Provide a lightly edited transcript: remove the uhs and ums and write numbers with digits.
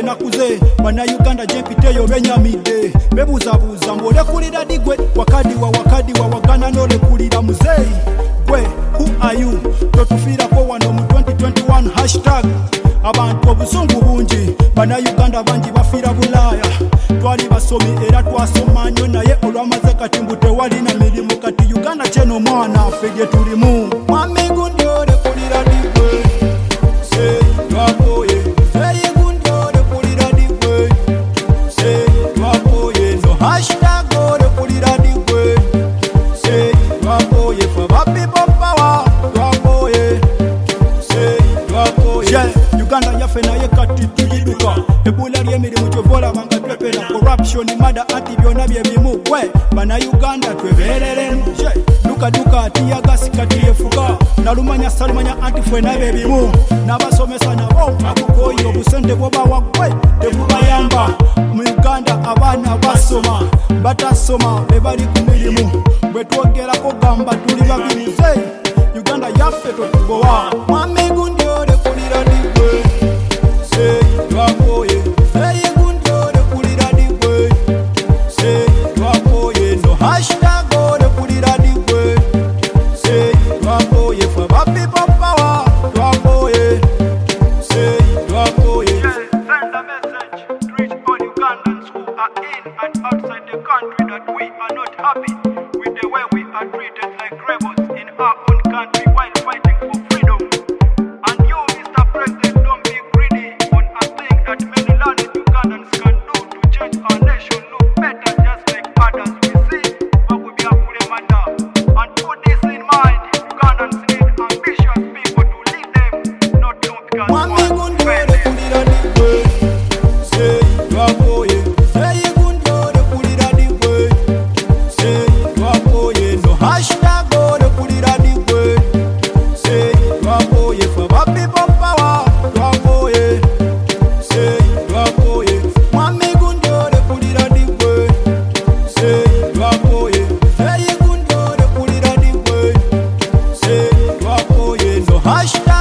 nakuze bana Uganda jempiteyo benyamide bebuzabuza mbolekulira digwe wakadi wa wagana nolekulira muzeyi gwe who are you totufirako wano mu 2021 hashtag abantu obuzungu bungi bana Uganda bangi bafira bulaya twali basomi era twasoma nnyo naye olwamaze kati mbu tewali na mirimu kati Uganda kyeno mwana ffe gye tulimu mwami gundi olekulira digwe sei twakoye sei gundi olekulira digwe sei twakoye no hashtag olekulira digwe sei twakoye for the people power twakoye sei twakoye Uganda yaffe naye kati tuyiduka ebula ly'emirimu kyovola banga twepera corruption mada anti byonna bye bimu we bana Uganda twebereremu duka atiyagasi kati yefuga nalumanya salumanya anti fwe nabe bimu n'abasomesa nabo akukoyi obusente bwobawa gwe tebubayamba mu Uganda abaana basoma batasoma bebali ku mirimu bwe twogerako gamba tuli babimuze Uganda yaffe totugowa mwami gundi olekulira digwe sei twakoye sei gundi olekulira digwe sei twakoye no hashtag olekulira digwe sei twakoye for the people power twakoye sei twakoye. Send a message to reach all Ugandans who are in and outside the country that we are not happy with the way we are treated like rebels in our own country while fighting for freedom. And you, Mr. President, don't be greedy on a thing that many learned Ugandans can do to change our nation look better just like others. We see what we are putting matter. And put this in mind, Ugandans need ambitious people to lead them, not because Mwami gundi olekulira digwe sei twakoye sei gundi olekulira digwe sei twakoye no hashtag olekulira digwe sei twakoye for the people power twakoye sei twakoye mwami gundi olekulira digwe sei twakoye sei gundi olekulira digwe sei twakoye no hashtag